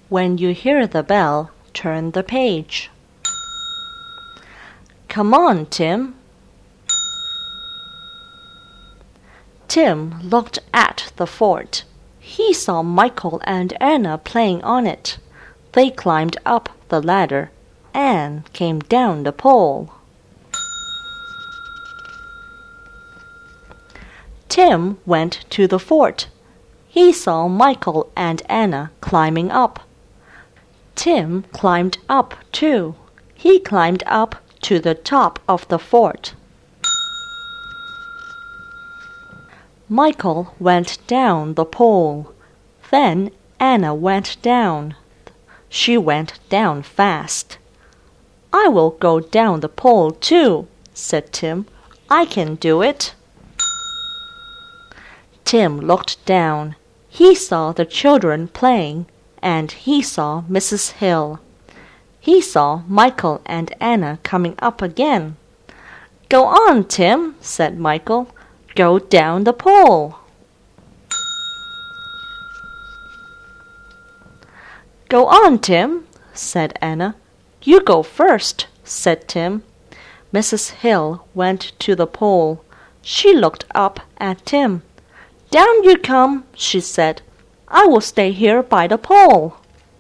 When you hear the bell, turn the page. Come on, Tim. Tim looked at the fort. He saw Michael and Anna playing on it. They climbed up the ladder. Anne came down the pole. Tim went to the fort. He saw Michael and Anna climbing up. Tim climbed up too. He climbed up to the top of the fort. Michael went down the pole. Then Anna went down. She went down fast. I will go down the pole too, said Tim. I can do it. Tim looked down. He saw the children playing, and he saw Mrs. Hill. He saw Michael and Anna coming up again. Go on, Tim, said Michael. Go down the pole. Go on, Tim, said Anna. You go first, said Tim. Mrs. Hill went to the pole. She looked up at Tim. Down you come, she said. I will stay here by the pole.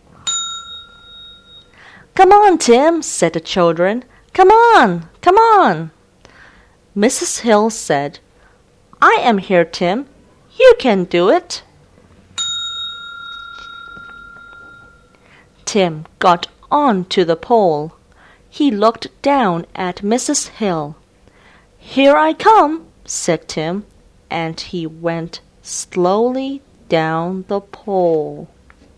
Come on, Tim, said the children. Come on, come on. Mrs. Hill said, I am here, Tim. You can do it. Tim got on to the pole. He looked down at Mrs. Hill. Here I come, said Tim, and he went slowly down the pole.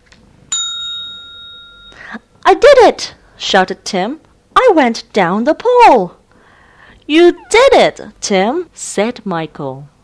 I did it, shouted Tim. I went down the pole. You did it, Tim, said Michael.